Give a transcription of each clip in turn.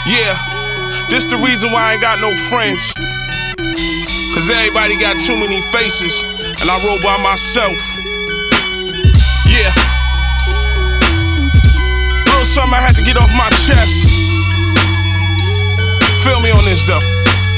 Yeah, this the reason why I ain't got no friends. Cause everybody got too many faces, and I roll by myself. Yeah. Little something I had to get off my chest. Feel me on this though.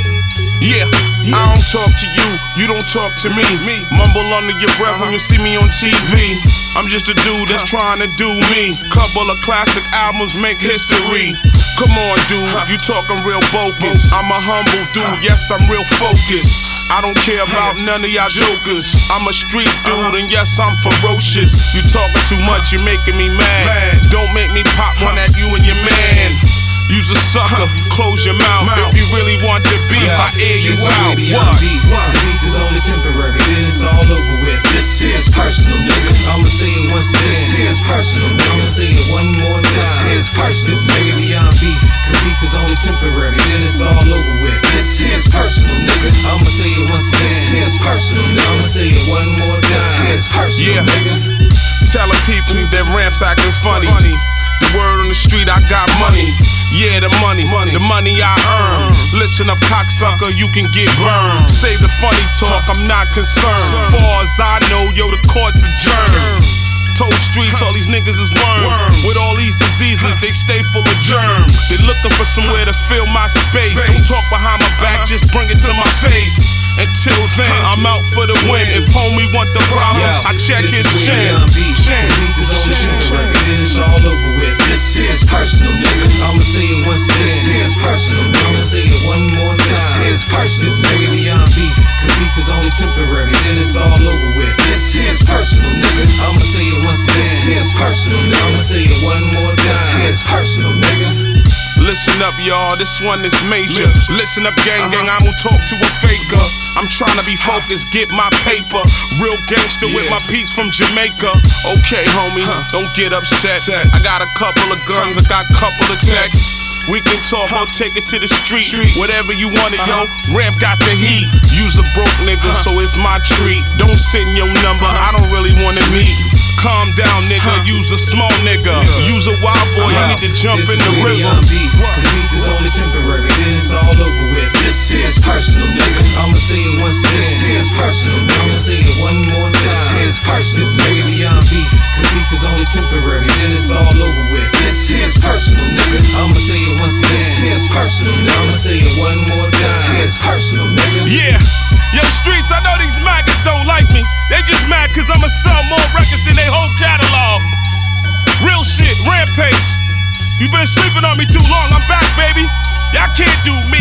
Yeah, I don't talk to you, you don't talk to me. Mumble under your breath when you see me on TV. I'm just a dude that's trying to do me. Couple of classic albums make history. Come on, dude, you talking real bogus. I'm a humble dude, yes, I'm real focused. I don't care about none of y'all jokers. I'm a street dude, and yes, I'm ferocious. You talking too much, you're making me mad. Don't make me pop one at you and your man. You's a sucker, close your mouth. If you really want the beef, I air you out. What? The beef is only temporary, then it's all over with. This here's personal, nigga. I'ma say it once again. This here's personal, nigga. I'ma say it one more time. This here's personal, this nigga beyond beef. Cause beef is only temporary, then it's all over with. This here's personal, nigga. I'ma say it once again. This here's personal, nigga. I'ma say it one more time. This here's personal, nigga. Telling people that Ramp's acting funny. The word on the street, I got money. Yeah, the money I earn. Listen up, cocksucker, you can get burned. Save the funny talk, I'm not concerned. Far as I know, yo, the court's adjourned. Told streets, all these niggas is worms. With all these diseases, they stay full of germs. They looking for somewhere to fill my space. Don't talk behind my back, just bring it to my face. Until then, I'm out for the win. If homie want the problems, I check his chin. Beef is only temporary, then it's all over with. This here's personal, nigga. I'ma say it once again. This here's personal, nigga. I'ma say it one more time. This here's personal, this nigga beyond beef. Cause beef is only temporary, then it's all over with. This here's personal, nigga. I'ma say it once again. This here's personal, nigga. I'ma say it one more time. This here's personal, nigga. Listen up, y'all, this one is major. Listen up, gang, I don't talk to a faker. I'm trying to be focused, get my paper. Real gangster with my peeps from Jamaica. Okay, homie, don't get upset. I got a couple of guns, I got a couple of texts. We can talk, I'll take it to the street. Whatever you want it, yo. Ramp got the heat. Use a broke nigga, so it's my treat. Don't send your number, I don't really wanna meet. Calm down, nigga, use a small nigga. Use a wild boy, you need to jump in the river. Cause beef is only temporary, then it's all over with. This here's personal, nigga. I'ma say it once again. This here's personal, nigga. I'ma say it one more time. This here's personal, this nigga beyond beef. Cause beef is only temporary, then it's all over with. This here's personal, nigga. I'ma say it once again. This here's personal, nigga. I'ma say it one more time. This here's personal, nigga. Yeah, yo, streets, I know these maggots don't like me. They just mad cause I'ma sell more records than they whole catalog. Real shit, Rampage. You been sleeping on me too long, I'm back, baby. Y'all can't do